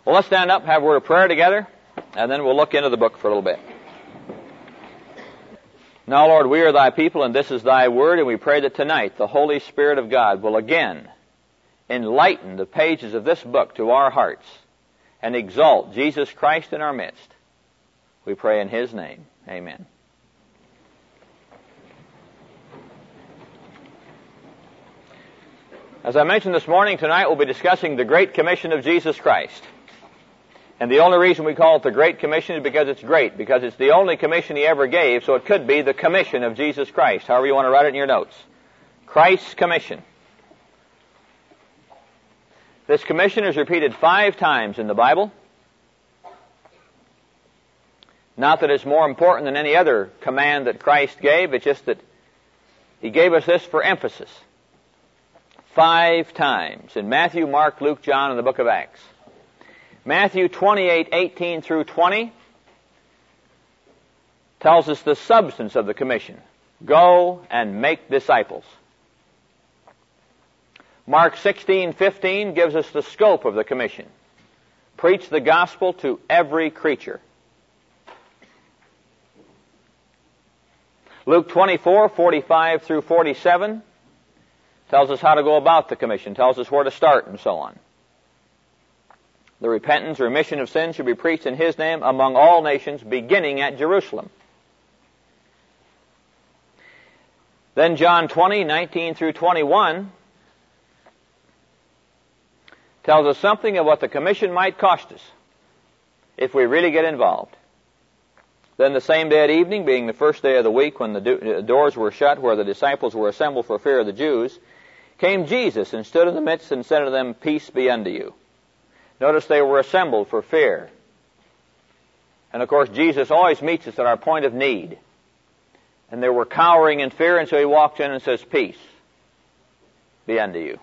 Well, let's stand up, have a word of prayer together, and then we'll look into the book for a little bit. Now, Lord, we are thy people, and this is thy word, and we pray that tonight the Holy Spirit of God will again enlighten the pages of this book to our hearts and exalt Jesus Christ in our midst. We pray in his name. Amen. As I mentioned this morning, tonight we'll be discussing the Great Commission of Jesus Christ. And the only reason we call it the Great Commission is because it's great, because it's the only commission he ever gave, so it could be the commission of Jesus Christ, however you want to write it in your notes. Christ's commission. This commission is repeated 5 times in the Bible. Not that it's more important than any other command that Christ gave, it's just that he gave us this for emphasis. 5 times in Matthew, Mark, Luke, John, and the book of Acts. Matthew 28:18 through 20 tells us the substance of the commission. Go and make disciples. Mark 16:15 gives us the scope of the commission. Preach the gospel to every creature. Luke 24:45 through 47 tells us how to go about the commission, tells us where to start and so on. The repentance, remission of sins should be preached in his name among all nations, beginning at Jerusalem. Then John 20:19 through 21 tells us something of what the commission might cost us if we really get involved. Then the same day at evening, being the first day of the week when the doors were shut where the disciples were assembled for fear of the Jews, came Jesus and stood in the midst and said to them, Peace be unto you. Notice they were assembled for fear. And of course, Jesus always meets us at our point of need. And they were cowering in fear, and so he walks in and says, Peace be unto you.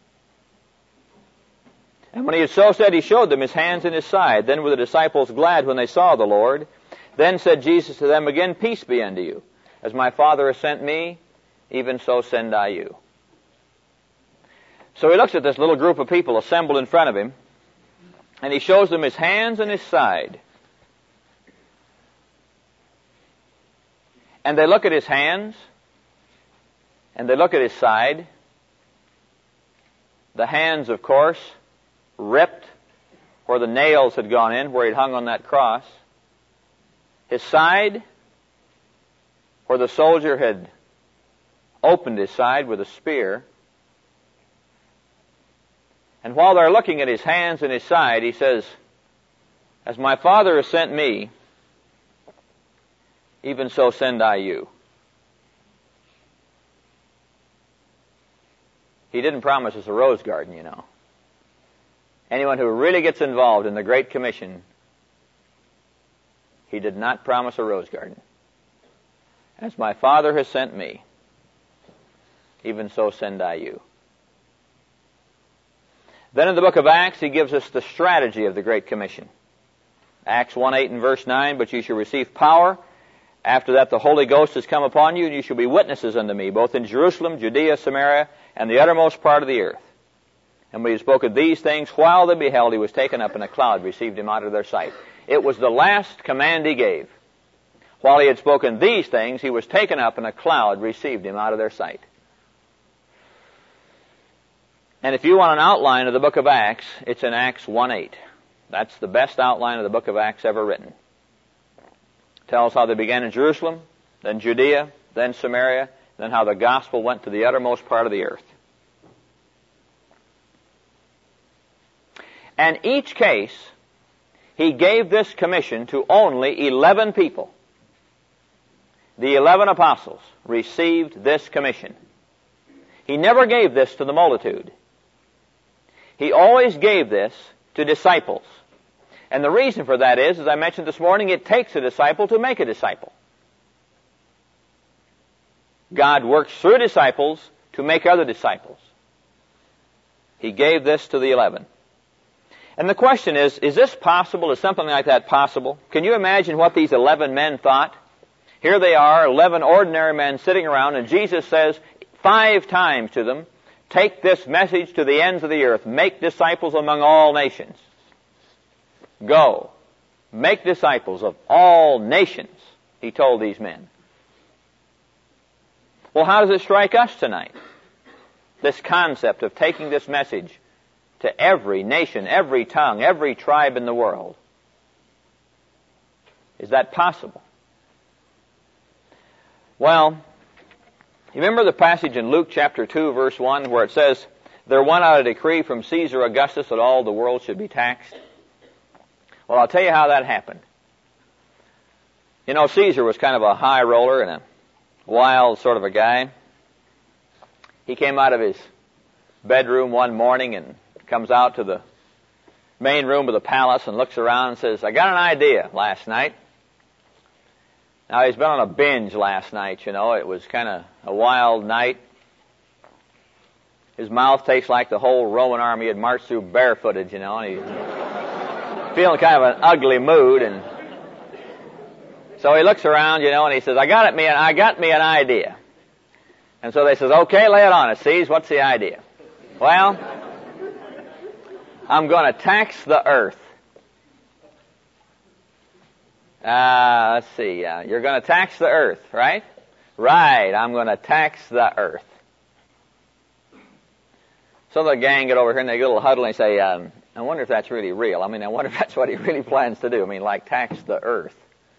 And when he had so said, he showed them his hands and his side. Then were the disciples glad when they saw the Lord. Then said Jesus to them again, Peace be unto you. As my Father has sent me, even so send I you. So he looks at this little group of people assembled in front of him, and he shows them his hands and his side. And they look at his hands, and they look at his side. The hands, of course, ripped where the nails had gone in, where he'd hung on that cross. His side, where the soldier had opened his side with a spear. And while they're looking at his hands and his side, he says, As my Father has sent me, even so send I you. He didn't promise us a rose garden, you know. Anyone who really gets involved in the Great Commission, he did not promise a rose garden. As my Father has sent me, even so send I you. Then in the book of Acts, he gives us the strategy of the Great Commission. Acts 1:8 and verse 9, But ye shall receive power. After that the Holy Ghost has come upon you, and you shall be witnesses unto me, both in Jerusalem, Judea, Samaria, and the uttermost part of the earth. And when he spoke of these things, while they beheld, he was taken up, and a cloud received him out of their sight. It was the last command he gave. While he had spoken these things, he was taken up, and a cloud received him out of their sight. And if you want an outline of the book of Acts, it's in Acts 1:8. That's the best outline of the book of Acts ever written. Tells how they began in Jerusalem, then Judea, then Samaria, then how the gospel went to the uttermost part of the earth. And each case, he gave this commission to only 11 people. The 11 apostles received this commission. He never gave this to the multitude. He always gave this to disciples. And the reason for that is, as I mentioned this morning, it takes a disciple to make a disciple. God works through disciples to make other disciples. He gave this to the 11. And the question is this possible? Is something like that possible? Can you imagine what these 11 men thought? Here they are, 11 ordinary men sitting around, and Jesus says 5 times to them, Take this message to the ends of the earth. Make disciples among all nations. Go, make disciples of all nations, he told these men. Well, how does it strike us tonight? This concept of taking this message to every nation, every tongue, every tribe in the world. Is that possible? Well, you remember the passage in Luke chapter 2, verse 1, where it says, there went out a decree from Caesar Augustus that all the world should be taxed? Well, I'll tell you how that happened. You know, Caesar was kind of a high roller and a wild sort of a guy. He came out of his bedroom one morning and comes out to the main room of the palace and looks around and says, I got an idea last night. Now, he's been on a binge last night, you know. It was kind of a wild night. His mouth tastes like the whole Roman army had marched through barefooted, you know, and he's feeling kind of an ugly mood. And so he looks around, you know, and he says, I got me an idea. And so they says, okay, lay it on us, Caesar. What's the idea? Well, I'm going to tax the earth. Let's see. You're going to tax the earth, right? Right. I'm going to tax the earth. So the gang get over here and they get a little huddle and they say, I wonder if that's really real. I mean, I wonder if that's what he really plans to do. I mean, like tax the earth.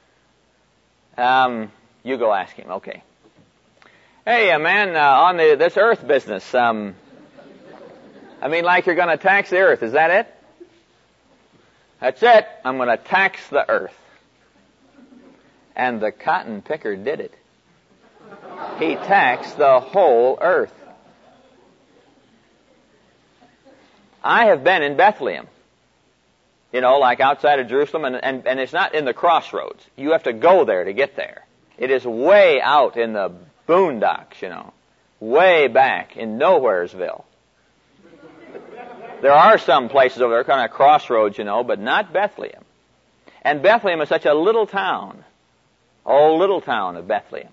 You go ask him. Okay. Hey, man, on this earth business, I mean, like you're going to tax the earth. Is that it? That's it. I'm going to tax the earth. And the cotton picker did it. He taxed the whole earth. I have been in Bethlehem, you know, like outside of Jerusalem, and it's not in the crossroads. You have to go there to get there. It is way out in the boondocks, you know, way back in Nowheresville. There are some places over there, kind of crossroads, you know, but not Bethlehem. And Bethlehem is such a little town. Oh, little town of Bethlehem.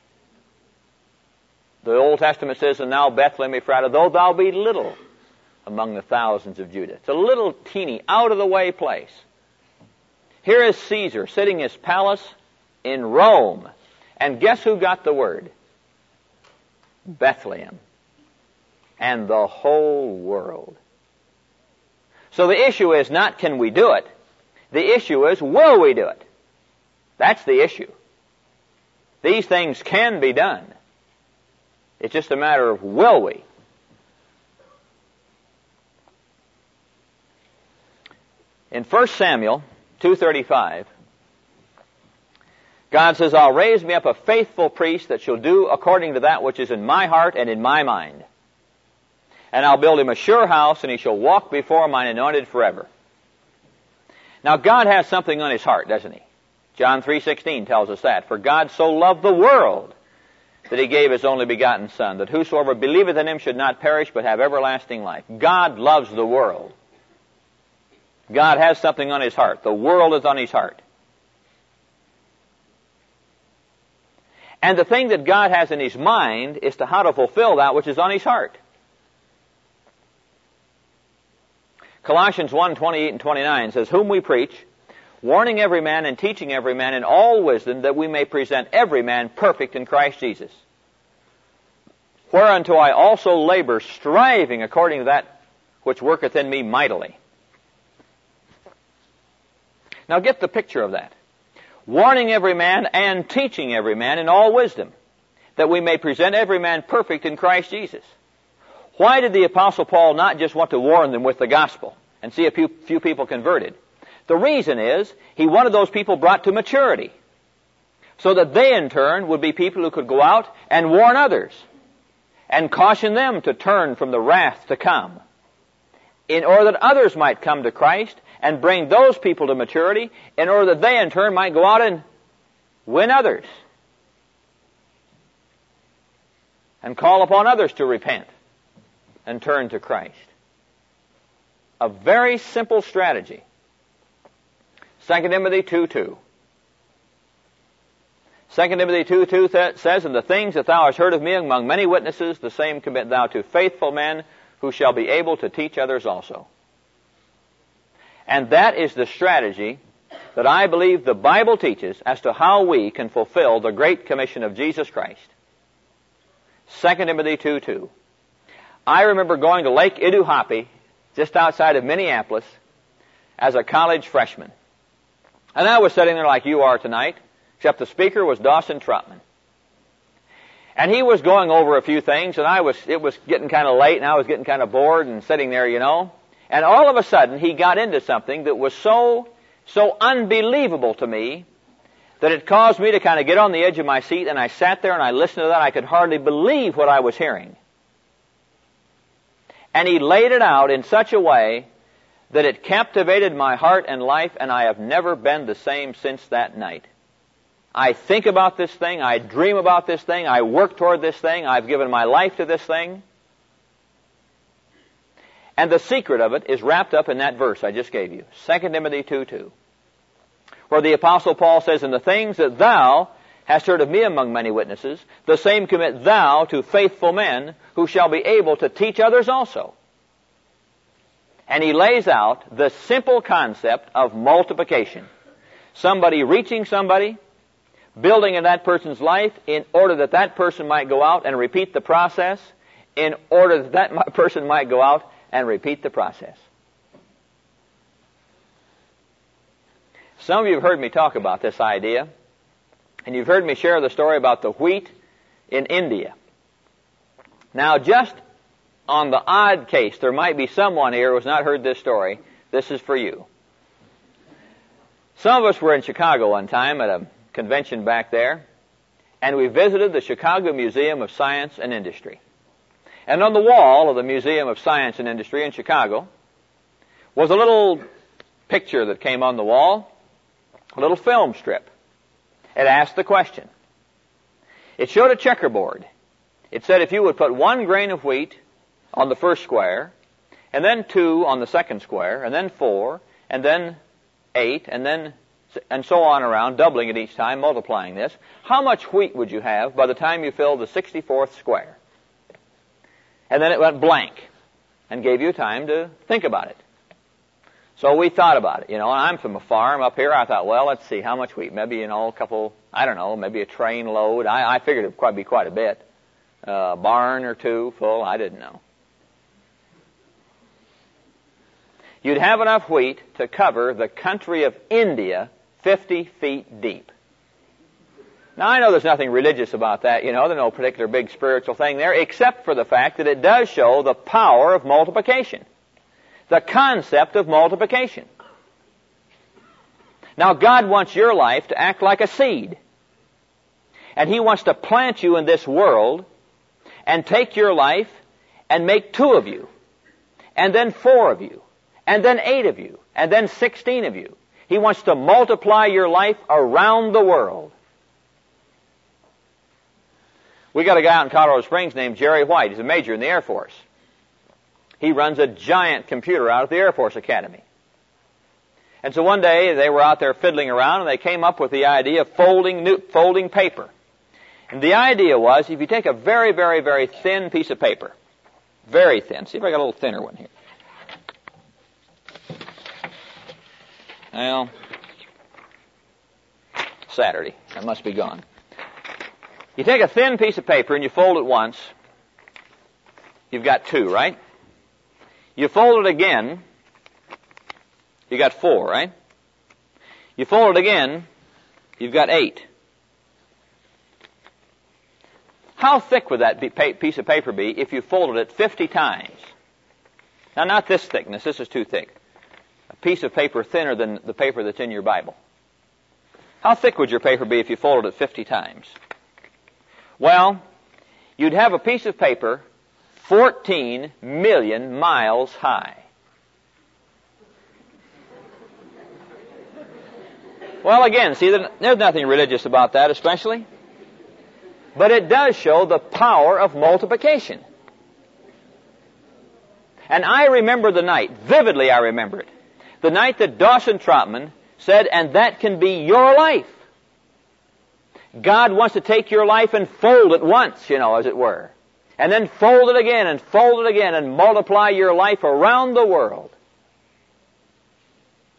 The Old Testament says, and now Bethlehem Ephratah, though thou be little among the thousands of Judah. It's a little teeny, out-of-the-way place. Here is Caesar sitting in his palace in Rome. And guess who got the word? Bethlehem. And the whole world. So the issue is not can we do it. The issue is will we do it? That's the issue. These things can be done. It's just a matter of will we. In 1 Samuel 2:35, God says, I'll raise me up a faithful priest that shall do according to that which is in my heart and in my mind. And I'll build him a sure house, and he shall walk before mine anointed forever. Now God has something on his heart, doesn't he? John 3:16 tells us that. For God so loved the world that he gave his only begotten Son, that whosoever believeth in him should not perish but have everlasting life. God loves the world. God has something on his heart. The world is on his heart. And the thing that God has in his mind is to how to fulfill that which is on his heart. Colossians 1:28 and 29 says, whom we preach, warning every man and teaching every man in all wisdom, that we may present every man perfect in Christ Jesus. Whereunto I also labor, striving according to that which worketh in me mightily. Now get the picture of that. Warning every man and teaching every man in all wisdom, that we may present every man perfect in Christ Jesus. Why did the Apostle Paul not just want to warn them with the gospel and see a few people converted? The reason is he wanted those people brought to maturity, so that they in turn would be people who could go out and warn others and caution them to turn from the wrath to come, in order that others might come to Christ and bring those people to maturity, in order that they in turn might go out and win others and call upon others to repent and turn to Christ. A very simple strategy. 2 Timothy 2:2. 2 Timothy 2:2 says, and the things that thou hast heard of me among many witnesses, the same commit thou to faithful men, who shall be able to teach others also. And that is the strategy that I believe the Bible teaches as to how we can fulfill the Great Commission of Jesus Christ. 2 Timothy 2:2. I remember going to Lake Iduhapi, just outside of Minneapolis, as a college freshman. And I was sitting there like you are tonight, except the speaker was Dawson Trotman. And he was going over a few things, and it was getting kind of late, and I was getting kind of bored and sitting there, you know. And all of a sudden, he got into something that was so unbelievable to me that it caused me to kind of get on the edge of my seat, and I sat there and I listened to that. I could hardly believe what I was hearing. And he laid it out in such a way that it captivated my heart and life, and I have never been the same since that night. I think about this thing, I dream about this thing, I work toward this thing, I've given my life to this thing. And the secret of it is wrapped up in that verse I just gave you, 2 Timothy 2:2, where the Apostle Paul says, "And the things that thou hast heard of me among many witnesses, the same commit thou to faithful men, who shall be able to teach others also." And he lays out the simple concept of multiplication. Somebody reaching somebody, building in that person's life in order that that person might go out and repeat the process, in order that that person might go out and repeat the process. Some of you have heard me talk about this idea, and you've heard me share the story about the wheat in India. Now, just on the odd case, there might be someone here who has not heard this story. This is for you. Some of us were in Chicago one time at a convention back there, and we visited the Chicago Museum of Science and Industry. And on the wall of the Museum of Science and Industry in Chicago was a little picture that came on the wall, a little film strip. It asked the question. It showed a checkerboard. It said if you would put 1 grain of wheat on the first square, and then 2 on the second square, and then 4, and then 8, and so on around, doubling it each time, multiplying this, how much wheat would you have by the time you filled the 64th square? And then it went blank and gave you time to think about it. So we thought about it, you know, and I'm from a farm up here. I thought, well, let's see, how much wheat? Maybe, you know, a couple, I don't know, maybe a train load. I figured it would be quite a bit. A barn or 2 full, I didn't know. You'd have enough wheat to cover the country of India 50 feet deep. Now, I know there's nothing religious about that, you know, there's no particular big spiritual thing there, except for the fact that it does show the power of multiplication, the concept of multiplication. Now, God wants your life to act like a seed, and He wants to plant you in this world and take your life and make 2 of you, and then 4 of you, and then 8 of you, and then 16 of you. He wants to multiply your life around the world. We got a guy out in Colorado Springs named Jerry White. He's a major in the Air Force. He runs a giant computer out at the Air Force Academy. And so one day they were out there fiddling around, and they came up with the idea of folding paper. And the idea was, if you take a very, very, very thin piece of paper, very thin. See if I got a little thinner one here. Well, Saturday. That must be gone. You take a thin piece of paper and you fold it once. You've got 2, right? You fold it again. You got 4, right? You fold it again. You've got 8. How thick would that piece of paper be if you folded it 50 times? Now, not this thickness. This is too thick. A piece of paper thinner than the paper that's in your Bible. How thick would your paper be if you folded it 50 times? Well, you'd have a piece of paper 14 million miles high. Well, again, see, there's nothing religious about that especially. But it does show the power of multiplication. And I remember the night, vividly I remember it, the night that Dawson Trotman said, and that can be your life. God wants to take your life and fold it once, you know, as it were. And then fold it again and multiply your life around the world.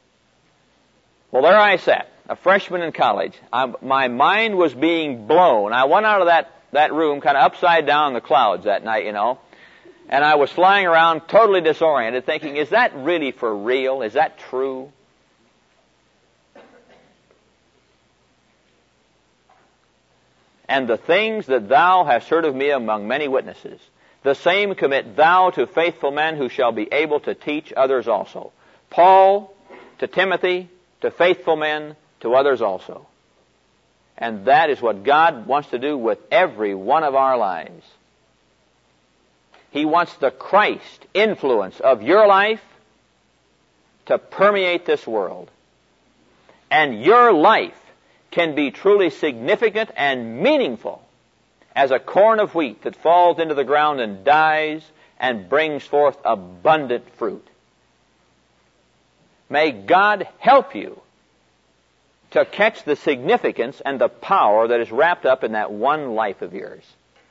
Well, there I sat, a freshman in college. My mind was being blown. I went out of that room kind of upside down in the clouds that night, you know, and I was flying around totally disoriented, thinking, is that really for real? Is that true? And the things that thou hast heard of me among many witnesses, the same commit thou to faithful men who shall be able to teach others also. Paul to Timothy, to faithful men, to others also. And that is what God wants to do with every one of our lives. He wants the Christ influence of your life to permeate this world. And your life can be truly significant and meaningful as a corn of wheat that falls into the ground and dies and brings forth abundant fruit. May God help you to catch the significance and the power that is wrapped up in that one life of yours.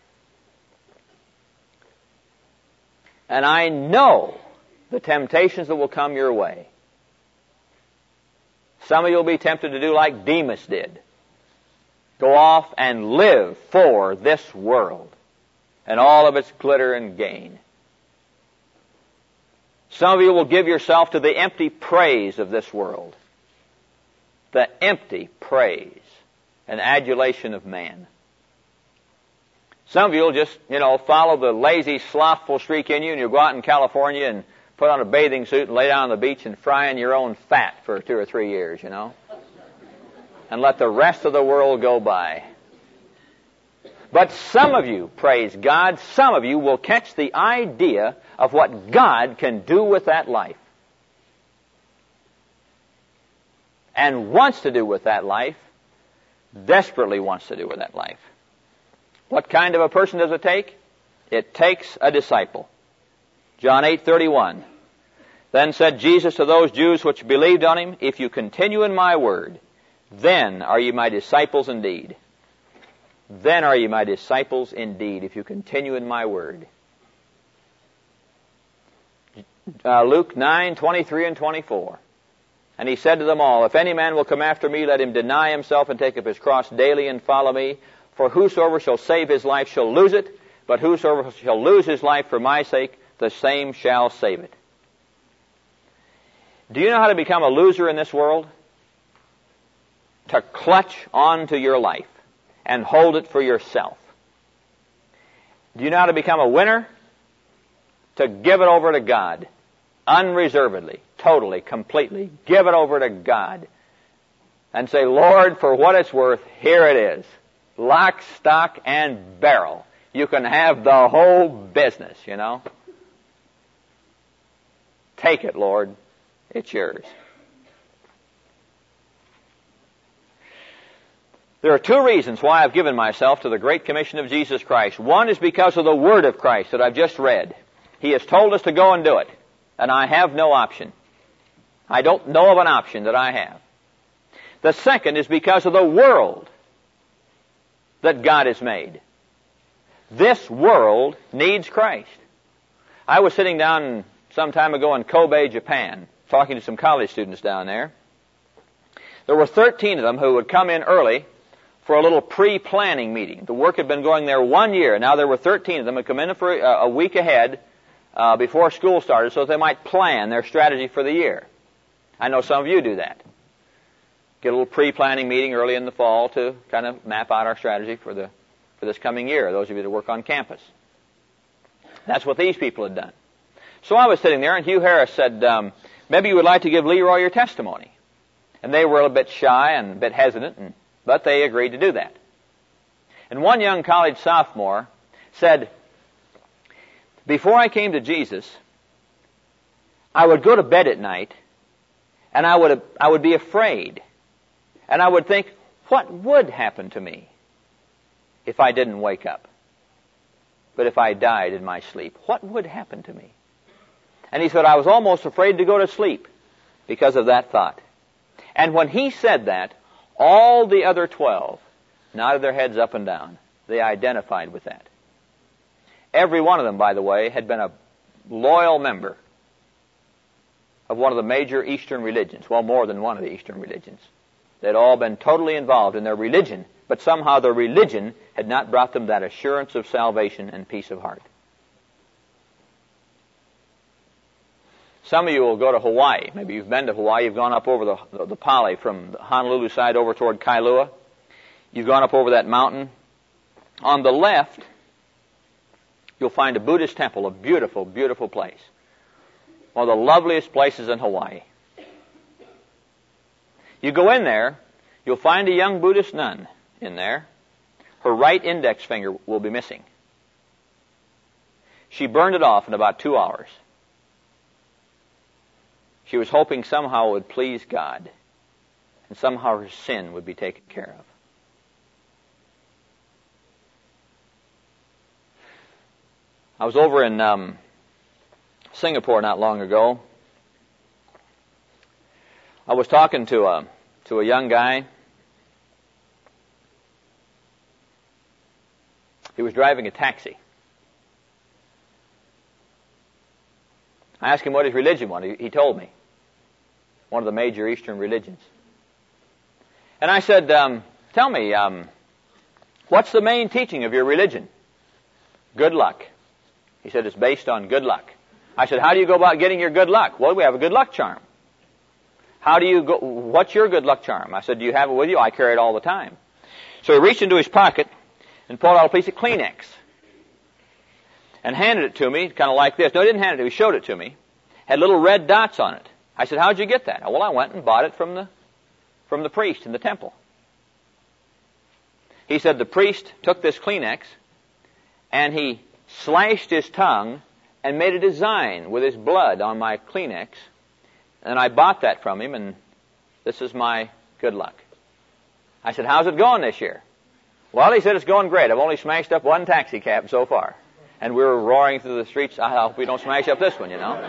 And I know the temptations that will come your way. Some of you will be tempted to do like Demas did. Go off and live for this world and all of its glitter and gain. Some of you will give yourself to the empty praise of this world. The empty praise and adulation of man. Some of you will just, follow the lazy, slothful streak in you, and you'll go out in California and put on a bathing suit and lay down on the beach and fry in your own fat for 2 or 3 years, and let the rest of the world go by. But some of you, praise God, some of you will catch the idea of what God can do with that life. And wants to do with that life, desperately wants to do with that life. What kind of a person does it take? It takes a disciple. John 8:31. Then said Jesus to those Jews which believed on him, if you continue in my word, then are ye my disciples indeed. Then are ye my disciples indeed, if you continue in my word. Luke 9:23 and 24. And he said to them all, if any man will come after me, let him deny himself and take up his cross daily and follow me. For whosoever shall save his life shall lose it, but whosoever shall lose his life for my sake, the same shall save it. Do you know how to become a loser in this world? To clutch on to your life and hold it for yourself. Do you know how to become a winner? To give it over to God. Unreservedly, totally, completely. Give it over to God. And say, Lord, for what it's worth, here it is. Lock, stock, and barrel. You can have the whole business, Take it, Lord. It's yours. There are 2 reasons why I've given myself to the Great Commission of Jesus Christ. One is because of the Word of Christ that I've just read. He has told us to go and do it, and I have no option. I don't know of an option that I have. The second is because of the world that God has made. This world needs Christ. I was sitting down some time ago in Kobe, Japan, talking to some college students down there. There were 13 of them who would come in early for a little pre-planning meeting. The work had been going there 1 year. Now there were 13 of them who come in for a week ahead before school started so that they might plan their strategy for the year. I know some of you do that. Get a little pre-planning meeting early in the fall to kind of map out our strategy for this coming year, those of you that work on campus. That's what these people had done. So I was sitting there, and Hugh Harris said, maybe you would like to give Leroy your testimony. And they were a little bit shy and a bit hesitant, but they agreed to do that. And one young college sophomore said, before I came to Jesus, I would go to bed at night, and I would be afraid. And I would think, what would happen to me if I didn't wake up? But if I died in my sleep, what would happen to me? And he said, I was almost afraid to go to sleep because of that thought. And when he said that, all the other 12 nodded their heads up and down. They identified with that. Every one of them, by the way, had been a loyal member of one of the major Eastern religions. Well, more than one of the Eastern religions. They'd all been totally involved in their religion, but somehow their religion had not brought them that assurance of salvation and peace of heart. Some of you will go to Hawaii. Maybe you've been to Hawaii. You've gone up over the Pali from the Honolulu side over toward Kailua. You've gone up over that mountain. On the left, you'll find a Buddhist temple, a beautiful, beautiful place. One of the loveliest places in Hawaii. You go in there, you'll find a young Buddhist nun in there. Her right index finger will be missing. She burned it off in about 2 hours. She was hoping somehow it would please God, and somehow her sin would be taken care of. I was over in Singapore not long ago. I was talking to a young guy. He was driving a taxi. I asked him what his religion was. He told me. One of the major Eastern religions. And I said, tell me, what's the main teaching of your religion? Good luck. He said, it's based on good luck. I said, how do you go about getting your good luck? Well, we have a good luck charm. How do you go? What's your good luck charm? I said, do you have it with you? I carry it all the time. So he reached into his pocket and pulled out a piece of Kleenex and handed it to me, kind of like this. No, he didn't hand it to me. He showed it to me. Had little red dots on it. I said, how'd you get that? Well, I went and bought it from the priest in the temple. He said the priest took this Kleenex and he slashed his tongue and made a design with his blood on my Kleenex. And I bought that from him, and this is my good luck. I said, how's it going this year? Well, he said, it's going great. I've only smashed up one taxi cab so far. And we were roaring through the streets. I hope we don't smash up this one, you know.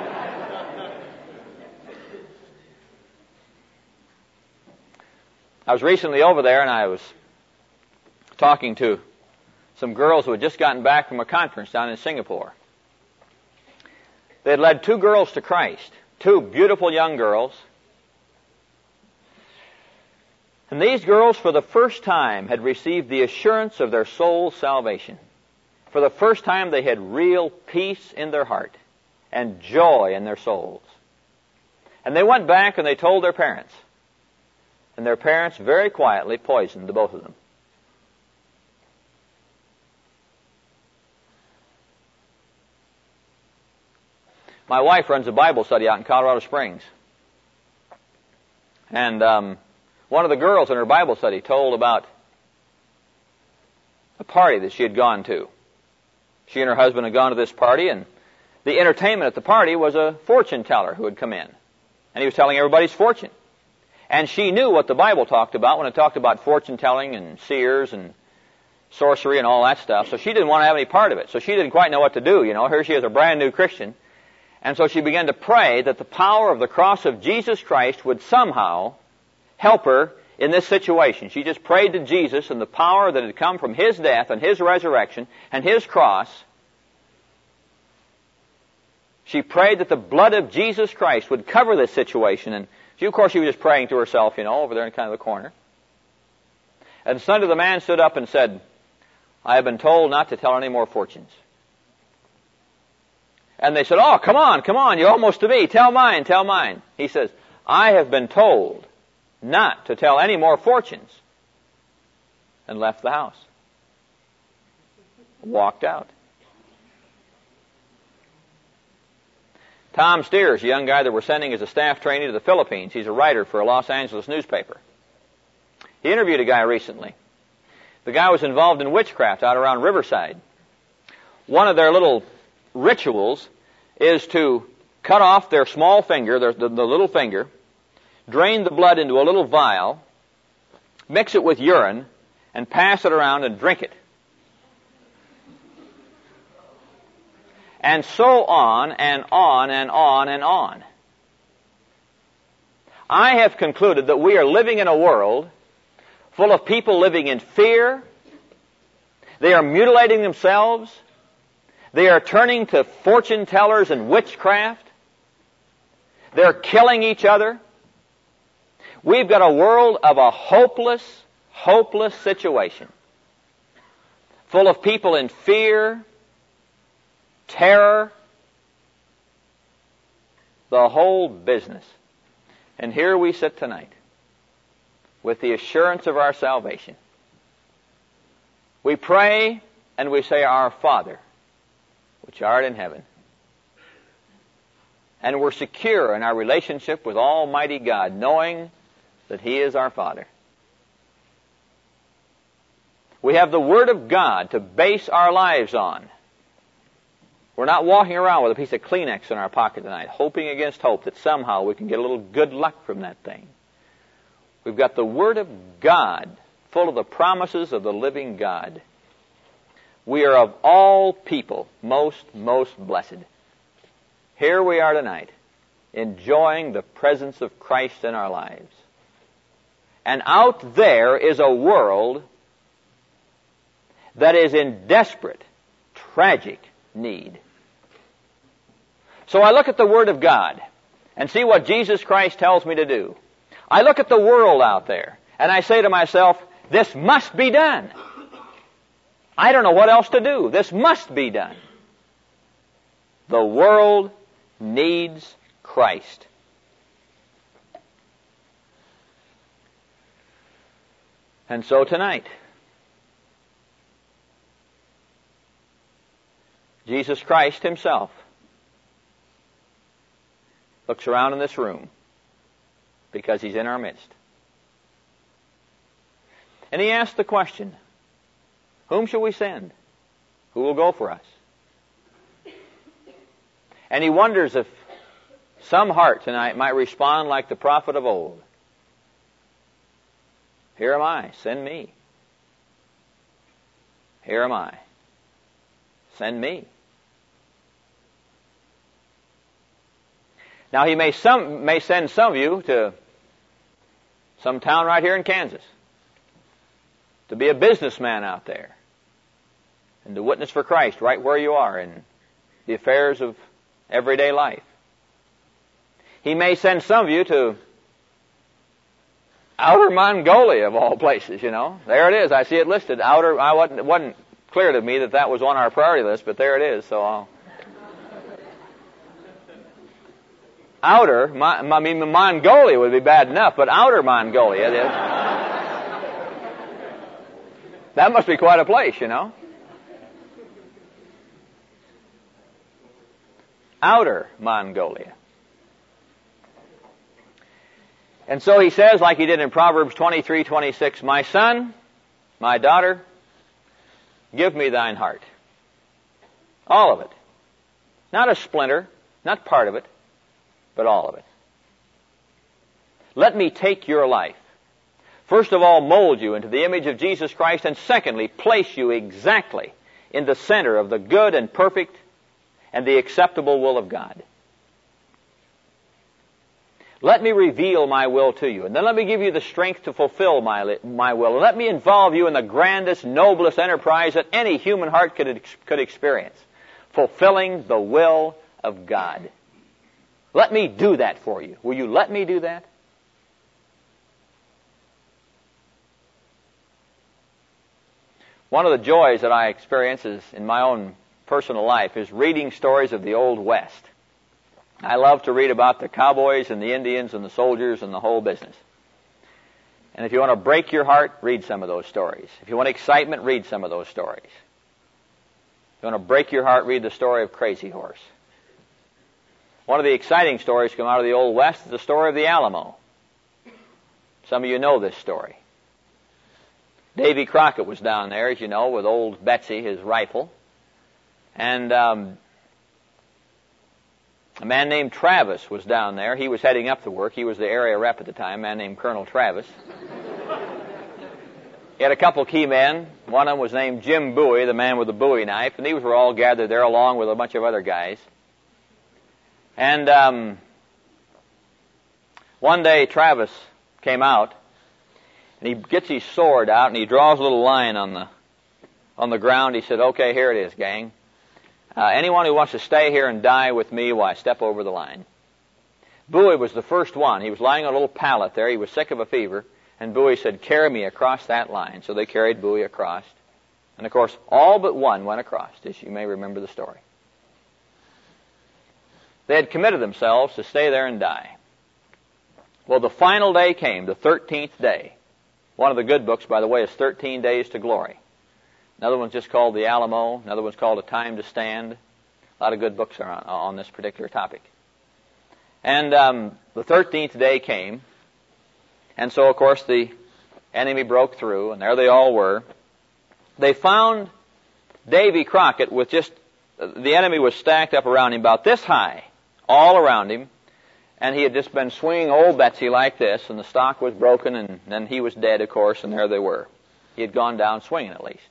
I was recently over there, and I was talking to some girls who had just gotten back from a conference down in Singapore. They had led 2 girls to Christ, 2 beautiful young girls. And these girls, for the first time, had received the assurance of their soul's salvation. For the first time, they had real peace in their heart and joy in their souls. And they went back and they told their parents. And their parents very quietly poisoned the both of them. My wife runs a Bible study out in Colorado Springs. And one of the girls in her Bible study told about a party that she had gone to. She and her husband had gone to this party, and the entertainment at the party was a fortune teller who had come in. And he was telling everybody's fortune. And she knew what the Bible talked about when it talked about fortune telling and seers and sorcery and all that stuff. So she didn't want to have any part of it. So she didn't quite know what to do, you know. Here she is, a brand new Christian. And so she began to pray that the power of the cross of Jesus Christ would somehow help her in this situation. She just prayed to Jesus and the power that had come from His death and His resurrection and His cross. She prayed that the blood of Jesus Christ would cover this situation. And she, of course, she was just praying to herself, you know, over there in kind of the corner. And suddenly the man stood up and said, I have been told not to tell any more fortunes. And they said, oh, come on, you're almost to me. Tell mine, tell mine. He says, I have been told not to tell any more fortunes. And left the house. Walked out. Tom Steers, a young guy that we're sending as a staff trainee to the Philippines. He's a writer for a Los Angeles newspaper. He interviewed a guy recently. The guy was involved in witchcraft out around Riverside. One of their little rituals is to cut off their small finger, the little finger, drain the blood into a little vial, mix it with urine, and pass it around and drink it. And so on and on and on and on. I have concluded that we are living in a world full of people living in fear. They are mutilating themselves. They are turning to fortune tellers and witchcraft. They're killing each other. We've got a world of a hopeless, hopeless situation, full of people in fear, terror, the whole business. And here we sit tonight with the assurance of our salvation. We pray and we say, Our Father, which art in heaven. And we're secure in our relationship with Almighty God, knowing that He is our Father. We have the Word of God to base our lives on. We're not walking around with a piece of Kleenex in our pocket tonight, hoping against hope that somehow we can get a little good luck from that thing. We've got the Word of God, full of the promises of the living God. We are of all people most blessed. Here we are tonight, enjoying the presence of Christ in our lives. And out there is a world that is in desperate, tragic need. So I look at the Word of God and see what Jesus Christ tells me to do. I look at the world out there and I say to myself, this must be done. I don't know what else to do. This must be done. The world needs Christ. And so tonight, Jesus Christ Himself looks around in this room because He's in our midst. And He asks the question, whom shall we send? Who will go for us? And He wonders if some heart tonight might respond like the prophet of old. Here am I, send me. Here am I, send me. Now He may send some of you to some town right here in Kansas to be a businessman out there and to witness for Christ right where you are in the affairs of everyday life. He may send some of you to Outer Mongolia, of all places, you know. There it is. I see it listed. It wasn't clear to me that was on our priority list, but there it is. So Mongolia would be bad enough, but Outer Mongolia, that must be quite a place, you know. Outer Mongolia. And so He says, like He did in Proverbs 23:26, my son, my daughter, give me thine heart. All of it. Not a splinter, not part of it, but all of it. Let me take your life. First of all, mold you into the image of Jesus Christ, and secondly, place you exactly in the center of the good and perfect and the acceptable will of God. Let me reveal my will to you, and then let me give you the strength to fulfill my will, and let me involve you in the grandest, noblest enterprise that any human heart could experience, fulfilling the will of God. Let me do that for you. Will you let me do that? One of the joys that I experience in my own personal life is reading stories of the Old West. I love to read about the cowboys and the Indians and the soldiers and the whole business. And if you want to break your heart, read some of those stories. If you want excitement, read some of those stories. If you want to break your heart, read the story of Crazy Horse. One of the exciting stories come out of the Old West is the story of the Alamo. Some of you know this story. Davy Crockett was down there, as you know, with old Betsy, his rifle. And a man named Travis was down there. He was heading up the work. He was the area rep at the time, a man named Colonel Travis. He had a couple key men. One of them was named Jim Bowie, the man with the Bowie knife, and these were all gathered there along with a bunch of other guys. And one day Travis came out, and he gets his sword out, and he draws a little line on the ground. He said, "Okay, here it is, gang. Anyone who wants to stay here and die with me, why, step over the line." Bowie was the first one. He was lying on a little pallet there. He was sick of a fever. And Bowie said, "Carry me across that line." So they carried Bowie across. And of course, all but one went across, as you may remember the story. They had committed themselves to stay there and die. Well, the final day came, the 13th day. One of the good books, by the way, is 13 Days to Glory. Another one's just called The Alamo. Another one's called A Time to Stand. A lot of good books are on this particular topic. And the 13th day came. And so, of course, the enemy broke through, and there they all were. They found Davy Crockett with just, the enemy was stacked up around him about this high, all around him. And he had just been swinging old Betsy like this, and the stock was broken, and then he was dead, of course, and there they were. He had gone down swinging, at least.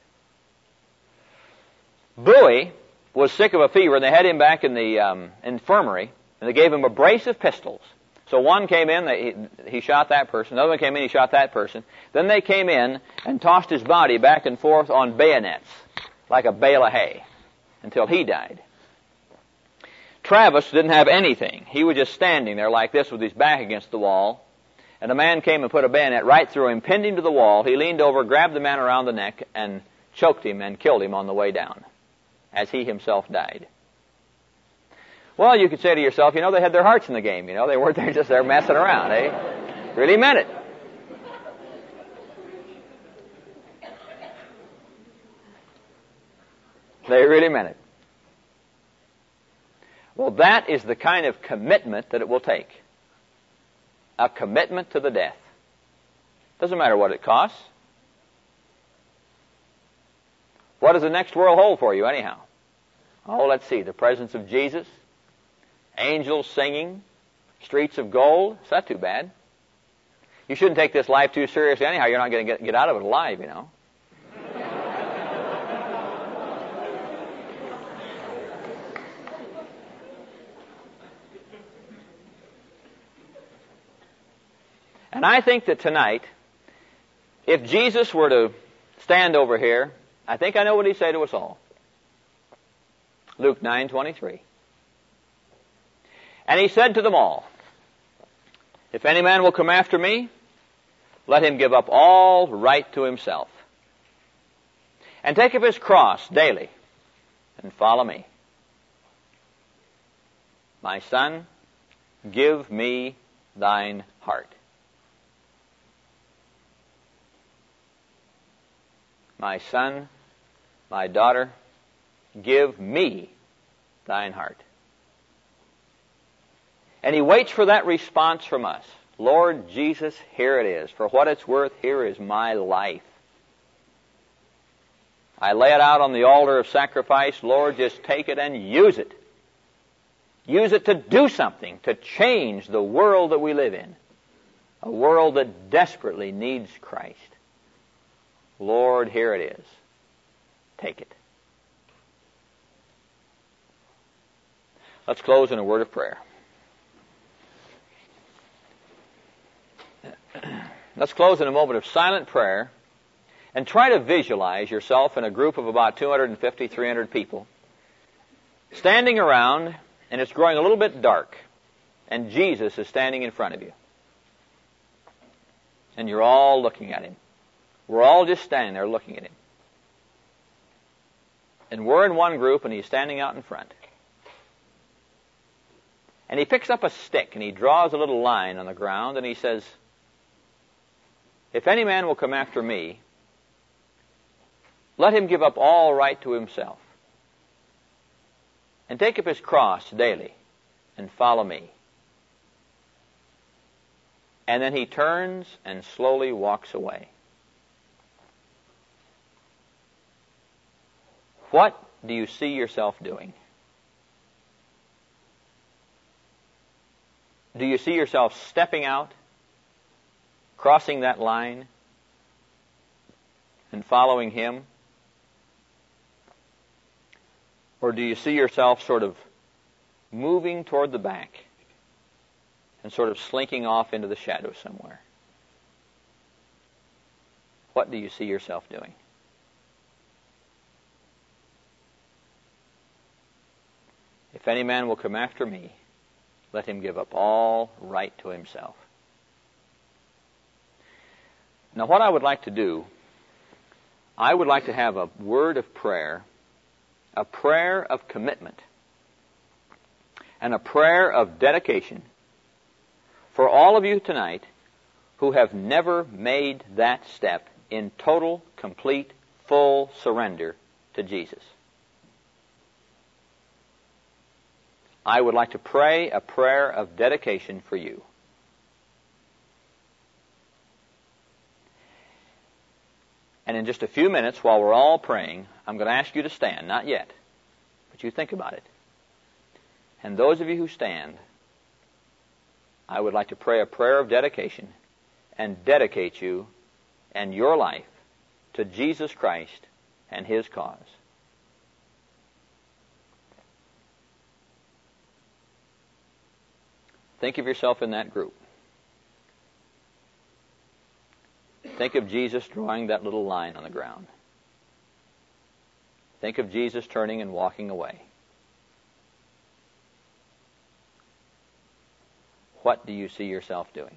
Bowie was sick of a fever, and they had him back in the infirmary, and they gave him a brace of pistols. So one came in, he shot that person. Another one came in, he shot that person. Then they came in and tossed his body back and forth on bayonets, like a bale of hay, until he died. Travis didn't have anything. He was just standing there like this with his back against the wall. And a man came and put a bayonet right through him, pinned him to the wall. He leaned over, grabbed the man around the neck, and choked him and killed him on the way down, as he himself died. Well, you could say to yourself, they had their hearts in the game. They weren't there just there messing around, eh? Really meant it. They really meant it. Well, that is the kind of commitment that it will take. A commitment to the death. Doesn't matter what it costs. What does the next world hold for you, anyhow? Oh, let's see. The presence of Jesus, angels singing, streets of gold. It's not too bad. You shouldn't take this life too seriously anyhow. You're not going to get out of it alive, And I think that tonight, if Jesus were to stand over here, I think I know what he'd say to us all. Luke 9:23. And he said to them all, "If any man will come after me, let him give up all right to himself, and take up his cross daily, and follow me. My son, give me thine heart. My son, my daughter, give me thine heart." And he waits for that response from us. Lord Jesus, here it is. For what it's worth, here is my life. I lay it out on the altar of sacrifice. Lord, just take it and use it. Use it to do something, to change the world that we live in. A world that desperately needs Christ. Lord, here it is. Take it. Let's close in a word of prayer. Let's close in a moment of silent prayer and try to visualize yourself in a group of about 250, 300 people standing around, and it's growing a little bit dark, and Jesus is standing in front of you. And you're all looking at him. We're all just standing there looking at him. And we're in one group, and he's standing out in front. And he picks up a stick, and he draws a little line on the ground, and he says, "If any man will come after me, let him give up all right to himself, and take up his cross daily, and follow me." And then he turns and slowly walks away. What do you see yourself doing? Do you see yourself stepping out, crossing that line, and following him? Or do you see yourself sort of moving toward the back and sort of slinking off into the shadows somewhere? What do you see yourself doing? If any man will come after me, let him give up all right to himself. Now, what I would like to do, I would like to have a word of prayer, a prayer of commitment, and a prayer of dedication for all of you tonight who have never made that step in total, complete, full surrender to Jesus. I would like to pray a prayer of dedication for you. And in just a few minutes, while we're all praying, I'm going to ask you to stand. Not yet, but you think about it. And those of you who stand, I would like to pray a prayer of dedication and dedicate you and your life to Jesus Christ and His cause. Think of yourself in that group. Think of Jesus drawing that little line on the ground. Think of Jesus turning and walking away. What do you see yourself doing?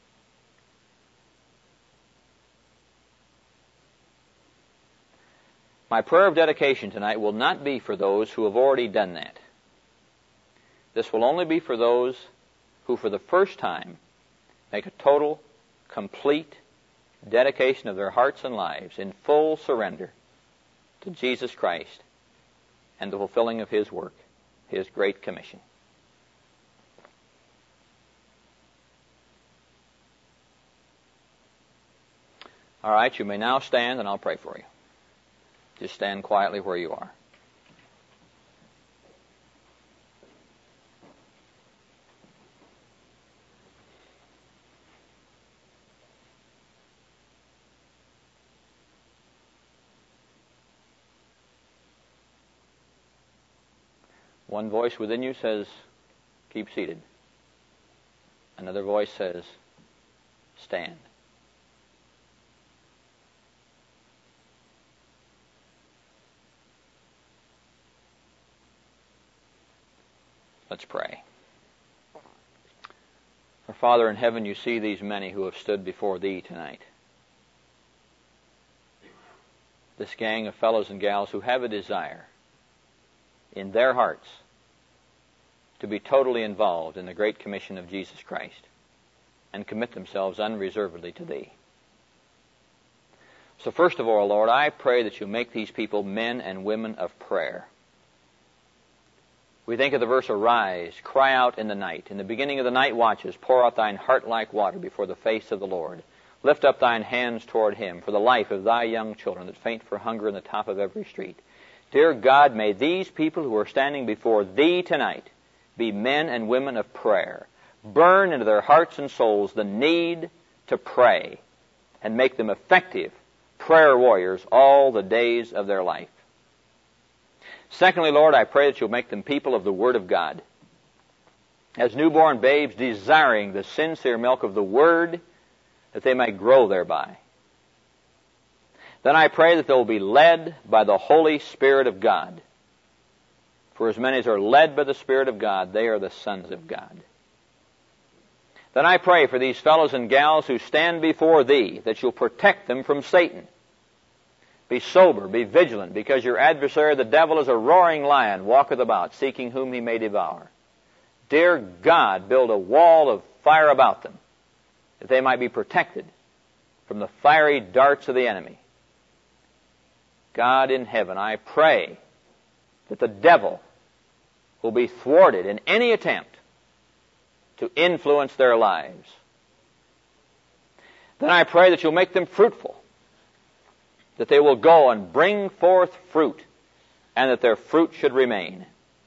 My prayer of dedication tonight will not be for those who have already done that. This will only be for those who for the first time make a total, complete dedication of their hearts and lives in full surrender to Jesus Christ and the fulfilling of His work, His great commission. All right, you may now stand and I'll pray for you. Just stand quietly where you are. One voice within you says, keep seated. Another voice says, stand. Let's pray. Our Father in heaven, you see these many who have stood before Thee tonight. This gang of fellows and gals who have a desire in their hearts to be totally involved in the great commission of Jesus Christ and commit themselves unreservedly to Thee. So first of all, Lord, I pray that you make these people men and women of prayer. We think of the verse, arise, cry out in the night. In the beginning of the night watches, pour out thine heart like water before the face of the Lord. Lift up thine hands toward Him for the life of thy young children that faint for hunger in the top of every street. Dear God, may these people who are standing before Thee tonight be men and women of prayer. Burn into their hearts and souls the need to pray and make them effective prayer warriors all the days of their life. Secondly, Lord, I pray that you'll make them people of the Word of God. As newborn babes desiring the sincere milk of the Word, that they may grow thereby. Then I pray that they will be led by the Holy Spirit of God. For as many as are led by the Spirit of God, they are the sons of God. Then I pray for these fellows and gals who stand before Thee, that you'll protect them from Satan. Be sober, be vigilant, because your adversary, the devil, is a roaring lion, walketh about, seeking whom he may devour. Dear God, build a wall of fire about them, that they might be protected from the fiery darts of the enemy. God in heaven, I pray that the devil will be thwarted in any attempt to influence their lives. Then I pray that you'll make them fruitful, that they will go and bring forth fruit, and that their fruit should remain.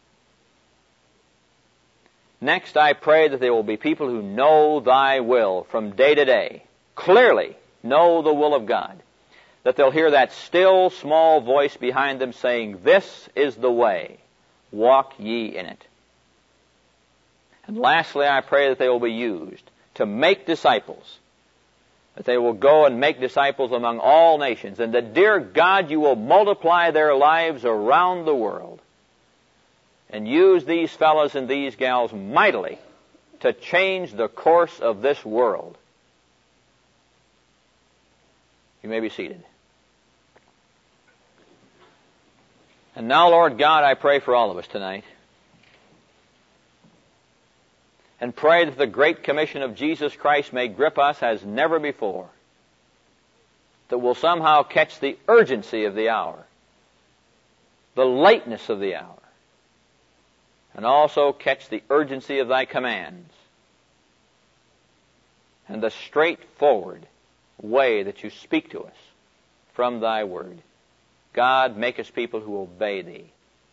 Next, I pray that they will be people who know Thy will from day to day, clearly know the will of God, that they'll hear that still small voice behind them saying, this is the way, walk ye in it. And lastly, I pray that they will be used to make disciples, that they will go and make disciples among all nations, and that, dear God, you will multiply their lives around the world and use these fellows and these gals mightily to change the course of this world. You may be seated. And now, Lord God, I pray for all of us tonight. And pray that the Great Commission of Jesus Christ may grip us as never before. That we'll somehow catch the urgency of the hour, the lateness of the hour, and also catch the urgency of thy commands, and the straightforward way that you speak to us from thy word. God, make us people who obey thee.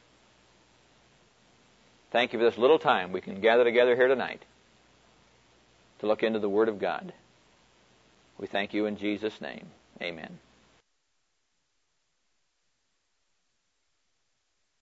Thank you for this little time we can gather together here tonight to look into the Word of God. We thank you in Jesus' name. Amen.